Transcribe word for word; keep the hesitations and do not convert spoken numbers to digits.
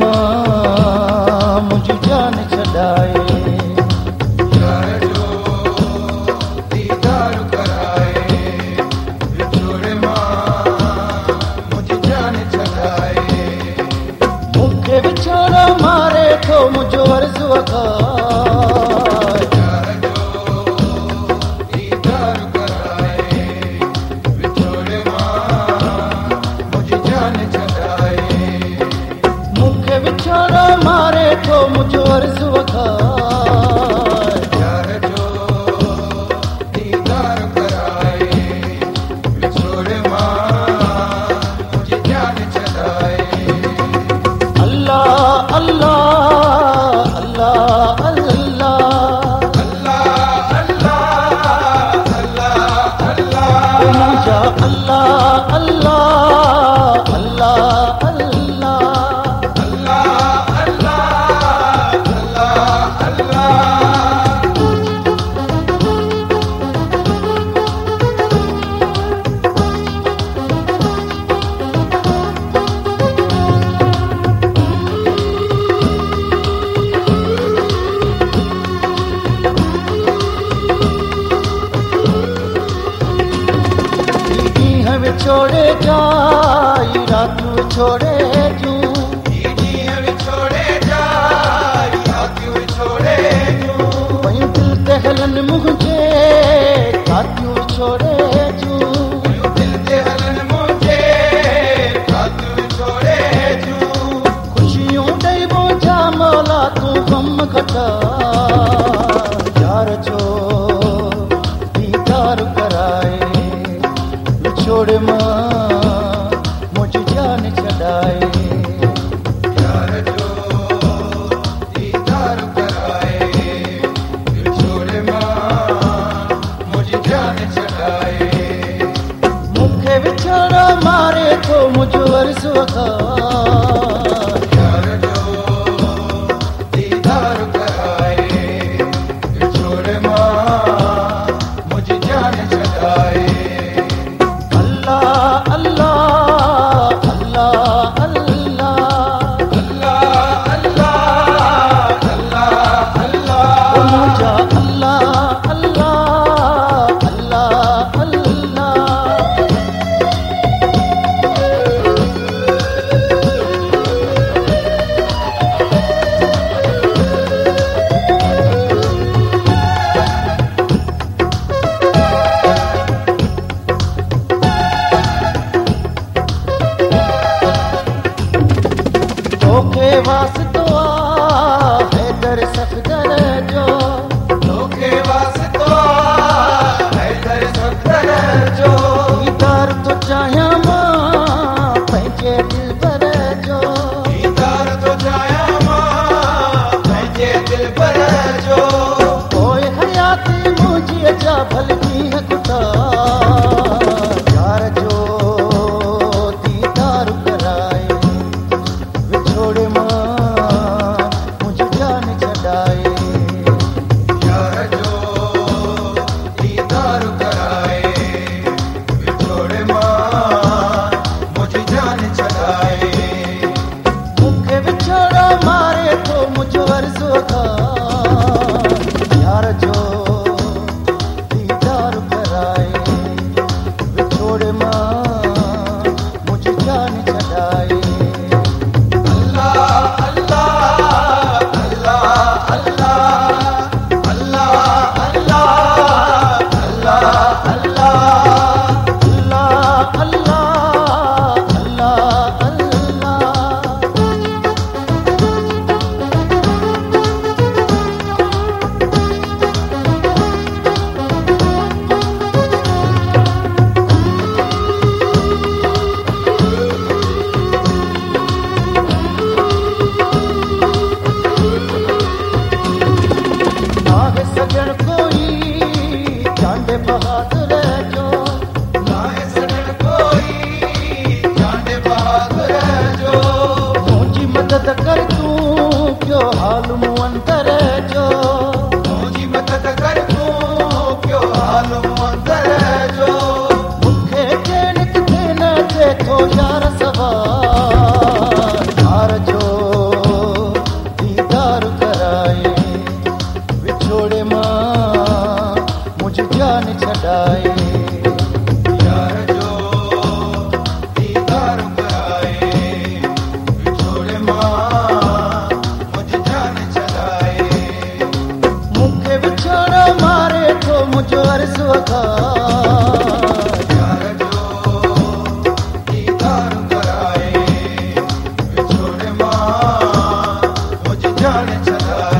मां मुझी जान छॾाए। यार जो दीदार कराए, विछोड़े मां मुझी जान छॾाए। मूंखे विछोड़ो मारे थो मुंहिंजो अर्ज़ु वखाए। यार जो दीदार कराए, विछोड़े मां मुझी जान छॾाए। मूंखे विछोड़ो मारे थो मुंहिंजो अर्ज़ु वखाए। यार जो दीदार कराए, विछोड़े मां मुझी जान छॾाए। अल्लाह अल्लाह अल्लाह अल्लाह अल्लाह अल्लाह अल्लाह अल्लाह मुंहिंजा अल्लाह अल्लाह अल्लाह अल्लाह अल्लाह अल्लाह अल्लाह। ॾींहं विछोड़े जाई राति विछोड़े जूं। ॾींहं विछोड़े जाई राति विछोड़े जूं। पयूं दिलि ते हलनि मुंहिंजे कातियूं विछोड़े जूं। पयूं दिलि ते हलनि मुंहिंजे राति विछोड़े जूं। ख़ुशियूं ॾेई बोझा मौला तूं ग़म घटा। यार जो दीदार कराए, विछोड़े मां मुझी जान छॾाए। यार जो दीदार कराए, विछोड़े मां मुझी जान छॾाए। मूंखे विछोड़ो मारे थो मुंहिंजो अर्ज़ु वखाए। यार जो दीदार कराए, विछोड़े मां मुझी जान छॾाए। अल्लाह अल्लाह अल्लाह अल्लाह अल्लाह अल्लाह अल्लाह अल्लाह मुंहिंजा अल्लाह अल्लाह अल्लाह अल्लाह। तोखे वास्तो आ हैदर सफ़दर जो। तोखे वास्तो आ हैदर सफ़दर जो। दीदार तो चाहियां मां पंहिंजे दिलबर जो। दीदार तो चाहियां मां पंहिंजे दिलबर जो। पोइ हयाती मुंहिंजी अजा भल ॾींहं कुटा। यार जो दीदार कराए, विछोड़े मां मुंहिंजी जान छॾाए। यार जो दीदार कराए, विछोड़े मां मुझी जान छॾाए। मूंखे विछोड़ो मारे थो मुंहिंजो अर्ज़ु वखाए। यार जो दीदार कराए, विछोड़े मां मुंहिंजी जान छॾाए। अल्लाह अल्लाह अल्लाह अल्लाह अल्लाह अल्लाह अल्लाह अल्लाह अल्लाह अल्लाह अल्लाह अल्लाह। नाहे सजण कोई चांदे बहादुर जो। नाहे सजण कोई चांदे बहादुर जो। मुंहिंजी मदद कर तूं पियो हाल मूं अंदर जो। मुंहिंजी मदद कर तूं पियो हाल मूं अंदर जो। मूंखे चैन किथे न थिए थो यार सवार। यार जो कर सुखा प्यार जो दीदार कराए विछोड़ मां मुझ जान छॾाए